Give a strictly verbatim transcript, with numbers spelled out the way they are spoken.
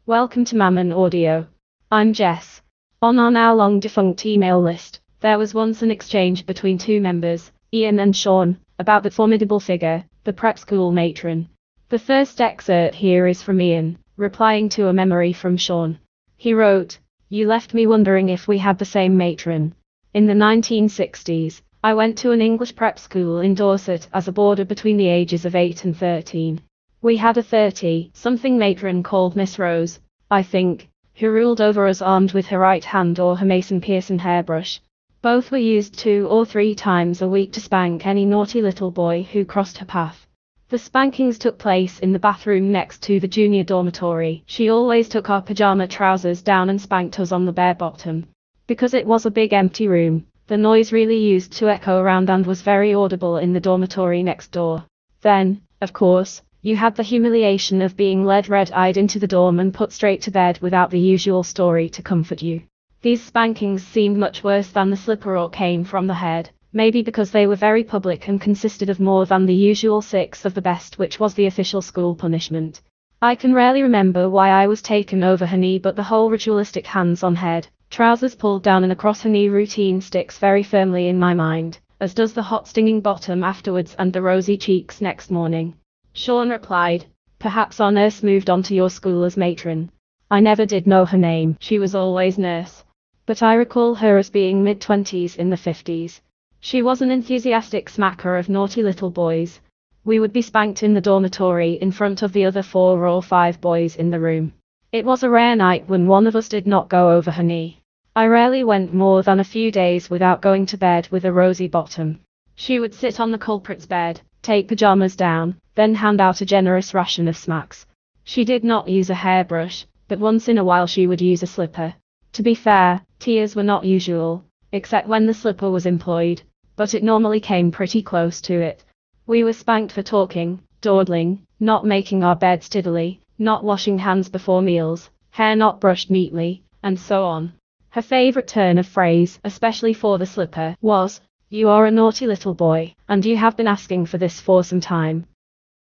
Welcome to Mammon Audio. I'm Jess. On our now long defunct email list, there was once an exchange between two members, Ian and Sean, about the formidable figure, the prep school matron. The first excerpt here is from Ian, replying to a memory from Sean. He wrote, "You left me wondering if we had the same matron. In the nineteen sixties, I went to an English prep school in Dorset as a boarder between the ages of eight and thirteen. We had a thirty-something matron called Miss Rose, I think, who ruled over us armed with her right hand or her Mason Pearson hairbrush. Both were used two or three times a week to spank any naughty little boy who crossed her path. The spankings took place in the bathroom next to the junior dormitory. She always took our pajama trousers down and spanked us on the bare bottom. Because it was a big empty room, the noise really used to echo around and was very audible in the dormitory next door. Then, of course, you had the humiliation of being led red-eyed into the dorm and put straight to bed without the usual story to comfort you. These spankings seemed much worse than the slipper or cane from the head, maybe because they were very public and consisted of more than the usual six of the best, which was the official school punishment. I can rarely remember why I was taken over her knee, but the whole ritualistic hands on head, trousers pulled down and across her knee routine sticks very firmly in my mind, as does the hot stinging bottom afterwards and the rosy cheeks next morning." Sean replied, "Perhaps our nurse moved on to your school as matron. I never did know her name, she was always nurse. But I recall her as being mid-twenties in the fifties. She was an enthusiastic smacker of naughty little boys. We would be spanked in the dormitory in front of the other four or five boys in the room. It was a rare night when one of us did not go over her knee. I rarely went more than a few days without going to bed with a rosy bottom. She would sit on the culprit's bed, take pajamas down, then hand out a generous ration of smacks. She did not use a hairbrush, but once in a while she would use a slipper. To be fair, tears were not usual, except when the slipper was employed, but it normally came pretty close to it. We were spanked for talking, dawdling, not making our beds tiddily, not washing hands before meals, hair not brushed neatly, and so on." Her favorite turn of phrase, especially for the slipper, was, "You are a naughty little boy, and you have been asking for this for some time."